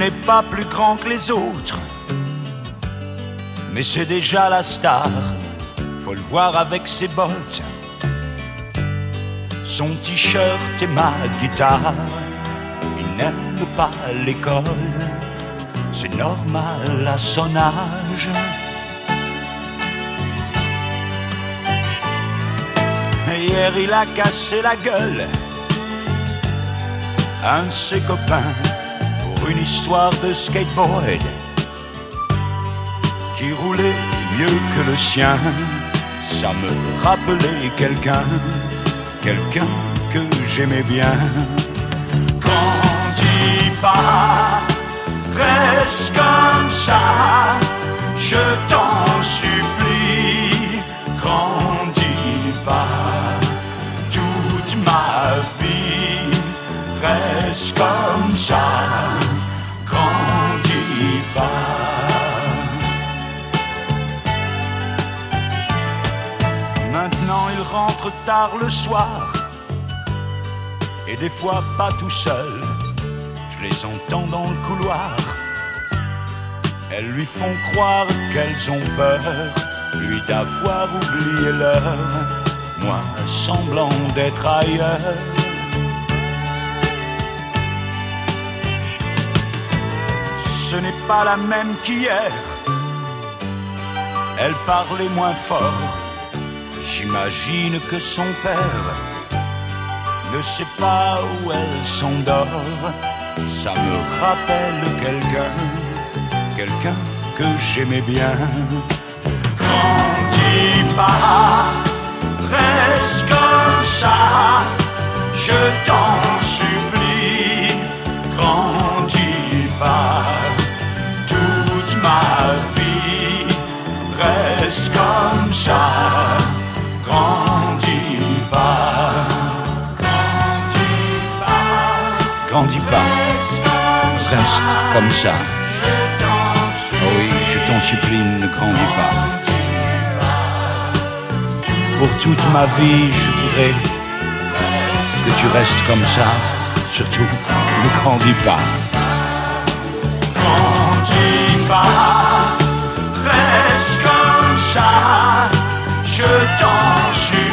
n'est pas plus grand que les autres, mais c'est déjà la star. Faut le voir avec ses bottes, son t-shirt et ma guitare. Il n'aime pas l'école, c'est normal à son âge. Hier il a cassé la gueule à un de ses copains pour une histoire de skateboard qui roulait mieux que le sien. Ça me rappelait quelqu'un que j'aimais bien. Grandis pas, reste comme ça, je t'en supplie. Grandis pas, toute ma vie, reste comme ça, grandis pas. Maintenant il rentre tard le soir, et des fois pas tout seul. Je les entends dans le couloir, elles lui font croire qu'elles ont peur, lui d'avoir oublié l'heure, moi semblant d'être ailleurs. Ce n'est pas la même qu'hier, elle parlait moins fort. J'imagine que son père ne sait pas où elle s'endort. Ça me rappelle quelqu'un que j'aimais bien. Grandis pas, reste comme ça, je t'en supplie. Grandis pas, toute ma vie, reste comme ça. Grandis pas, grandis pas, grandis pas, reste comme ça. Oh oui, je t'en supplie, ne grandis pas. Pour toute ma vie, je voudrais que tu restes comme ça. Surtout, ne grandis pas. Grandis pas, reste comme ça. Je t'en supplie.